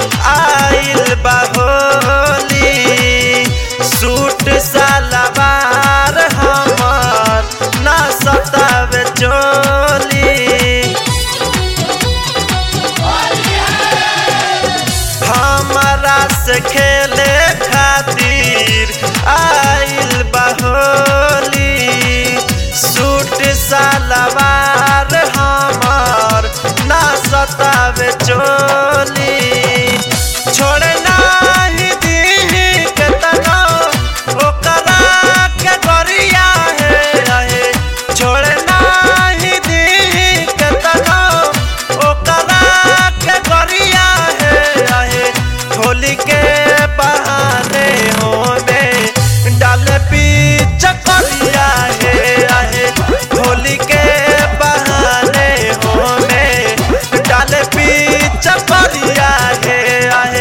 आइल बा होली सूट सलवार हमर ना सतावे चोली हमरा से खेले खातिर आइल बा होली सूट सलवार हमर ना सतावे चोली छोड़े नाही दीही केतना ओकरा के गरिया है छोड़े नाही दीही केतना ओकरा के गरिया है होली के बहाने होवे डाल पीछ करिया है होली के बहाने होवे डाल पीछ करिया है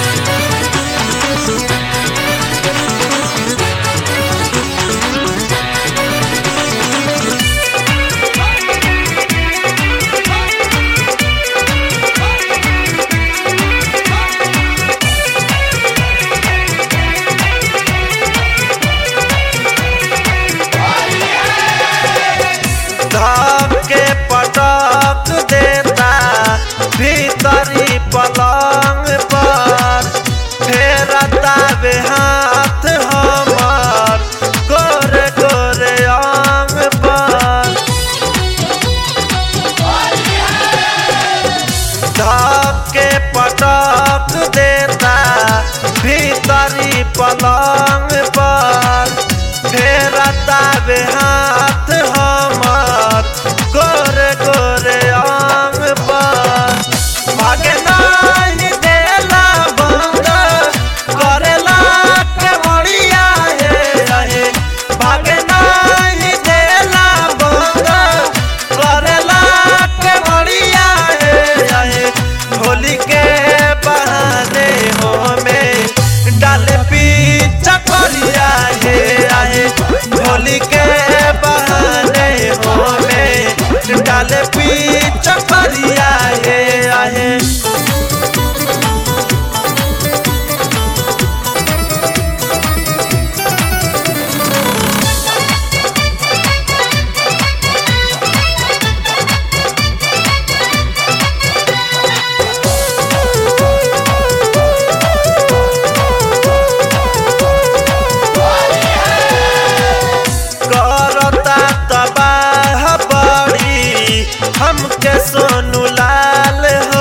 धक्के पटक देता भीतरी पलंग पर फेरता बे हाथ हमर गोरे गोरे अंग पर धक्के पटक देता भीतरी पलंग पर फेरता बे हाथ हमर गोरे गोरे अंग पर भागे नहीं देला बंद करेला के बढ़िया है भागे नहीं देला बंद करेला के बढ़िया है होली के बहाने हमें डाले पीछा करिया है होली के बहाने हमें डाले पीछा करिया है करता तबाह बड़ी हमके सोनू लाल हो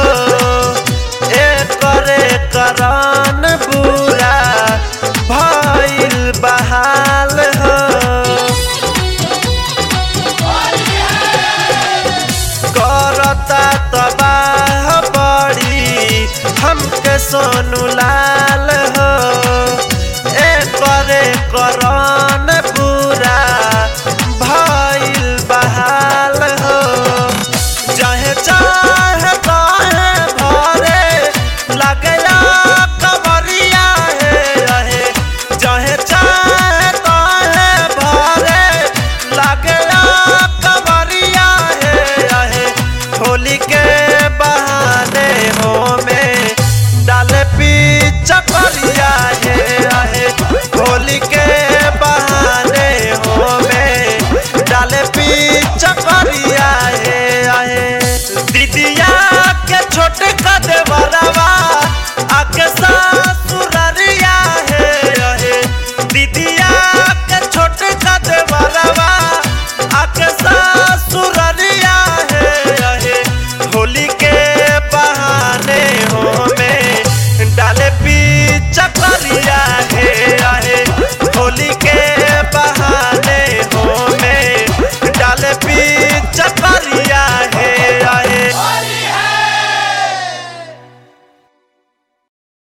करे करान बुरा भइल बहाल हो करता तबाह बड़ी हमके सोनू लाल